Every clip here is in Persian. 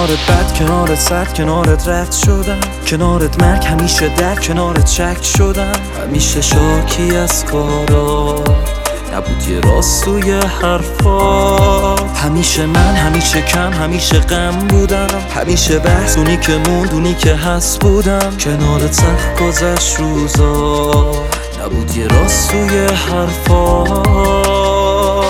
کنارت بد، کنارت سد، کنارت رد شدم، کنارت مرگ، همیشه در کنارت شک شدم. همیشه شاکی از کارات، نبود یه راست توی حرفات. همیشه من، همیشه کم، همیشه غم بودم، همیشه بحث اونی که موند، اونی که هست بودم. کنارت سخت گذشت روزا، نبود یه راست توی حرفات.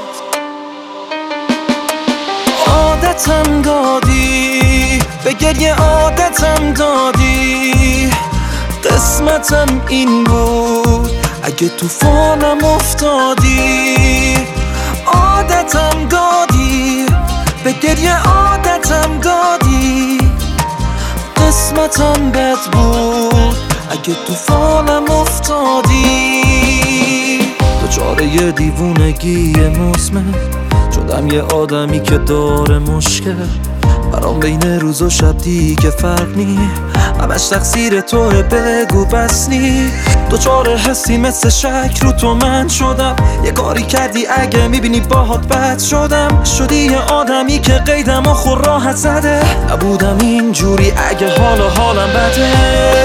عادتم دادی به گریه، عادتم دادی، قسمتم این بود اگه توفانم افتادی. عادتم دادی به گریه، عادتم دادی، قسمتم بد بود اگه توفانم افتادی. دچار یه دیوونگی مزمن شدم، یه آدمی که داره مشکل. برام بین روز و شب دیگه فرق نی، همش تقصیر توه، بگو بس نی. دوچار حسی مثل شک رو تو من شدم، یه کاری کردی اگه میبینی باهات بد شدم. شدی یه آدمی که قیدم آخور راحت زده، نبودم اینجوری اگه حالم بده.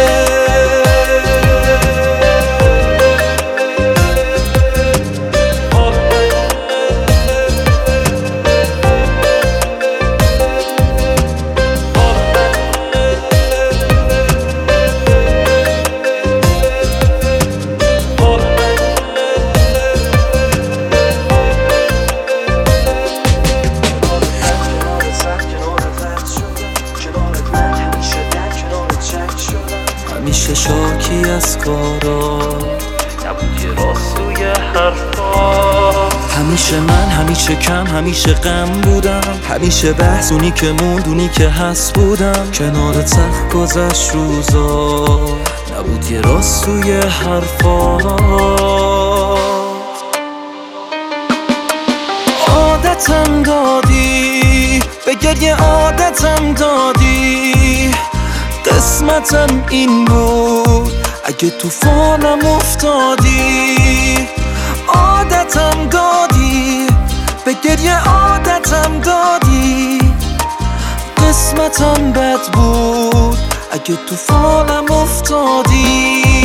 همیشه شاکی از کارات، نبود یه راست توی حرفات. همیشه من، همیشه کم، همیشه غم بودم، همیشه بحث اونی که موند، اونی که هست بودم. کنارت سخت گذشت روزا، نبود یه راست توی حرفات. عادتم دادی به گریه، عادتم دادی، قسمتم این بود اگه توفانم افتادی. عادتم دادی به گریه، عادتم دادی، قسمتم بد بود اگه توفانم افتادی.